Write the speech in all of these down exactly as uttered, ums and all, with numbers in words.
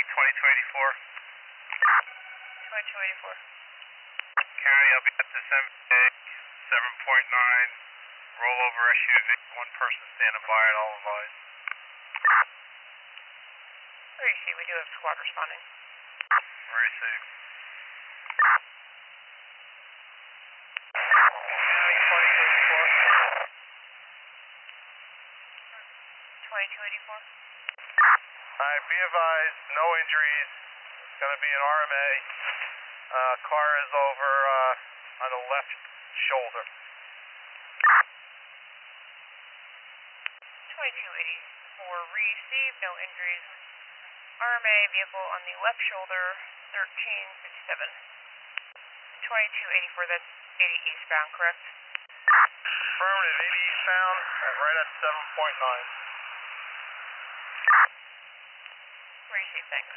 twenty-two eighty-four. twenty-two eighty-four. County, I'll be at this M P A, seven point nine, rollover S U V, one person standing by at all advised. three C, we do have squad responding. Receive. twenty-two eighty-four. Alright, be advised, no injuries. It's going to be an R M A. Uh, car is over uh, on the left shoulder. twenty-two eighty-four, received, no injuries. R M A vehicle on the left shoulder, thirteen fifty-seven. twenty-two eighty-four, that's eighty eastbound, correct? Affirmative, eighty eastbound, right at seven point nine. Receive, thanks.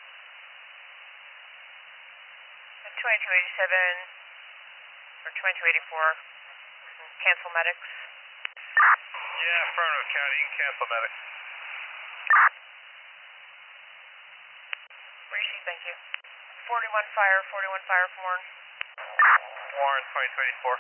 And twenty-two eighty-seven, or twenty-two eighty-four, cancel medics. Yeah, affirmative, County, you can cancel medics. Receive, thank you. forty-one fire, forty-one fire from Warren. Warren, twenty-two eighty-four.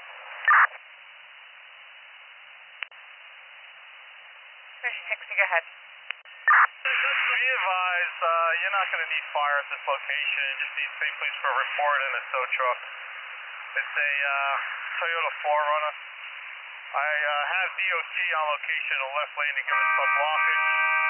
fifty-six, go ahead. Be advised, uh, you're not going to need fire at this location. Just need state police for a report and a tow truck. It's a uh, Toyota four runner. I uh, have D O T on location in the left lane to give us some blockage.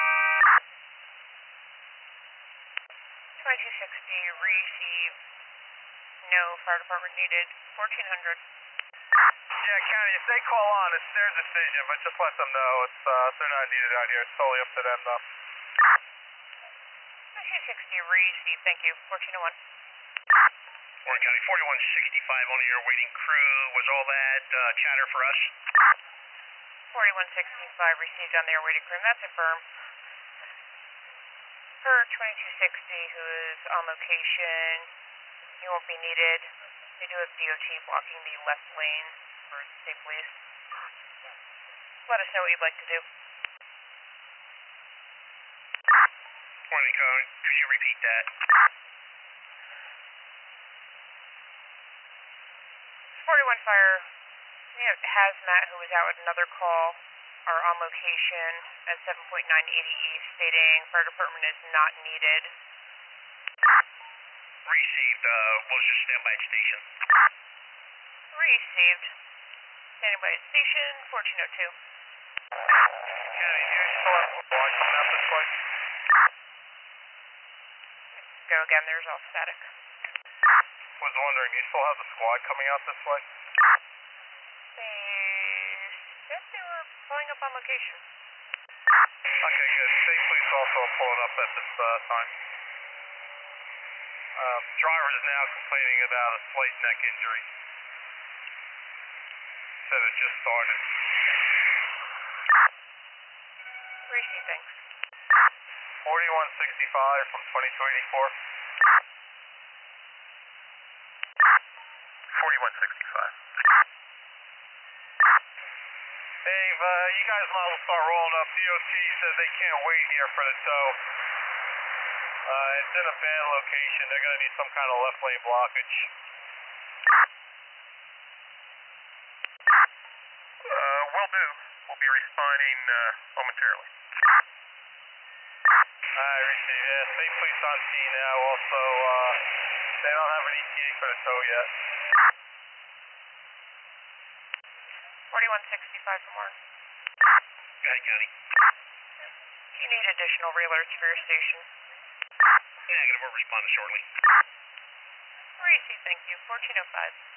twenty-two sixty, receive, no fire department needed, fourteen hundred. Yeah, County, if they call on, it's their decision, but just let them know. It's uh, they're not needed out here. It's totally up to them, though. twenty-two sixty, receive, thank you, fourteen oh one. Warren County, forty-one sixty-five on your waiting crew. Was all that uh, chatter for us? forty-one sixty-five, received on the air waiting crew, and that's affirmed. Per twenty-two sixty, who is on location, he won't be needed. They do have D O T blocking the left lane for state police. Let us know what you'd like to do. Warren County, could you repeat that? forty-one fire, we have Hazmat, who was out at another call, are on location at seven point nine eighty east, stating fire department is not needed. Received, uh, we'll just stand by at station. Received. Standing by at station, fourteen oh two. County, do you still have a squad coming out this way? Go again, there's all static. Was wondering, do you still have the squad coming out this way? They said they were pulling up on location. Okay, good. State police also are pulling up at this uh, time. Uh, driver is now complaining about a slight neck injury. Said it just started. Receive, thanks. forty-one sixty-five from twenty-two eighty-four. forty-one sixty-five. Dave, uh, you guys might as well start rolling up. D O T says they can't wait here for the tow. Uh, it's in a bad location. They're going to need some kind of left lane blockage. Uh, will do. We'll be responding uh, momentarily. Alright, receive. Yeah, state police on scene now. Also, uh, they don't have an E T A for the tow yet. forty-one sixty-five from Warren. Go ahead, County. Do you need additional re-alerts for your station? Negative, we'll respond shortly. Receive, thank you, fourteen oh five.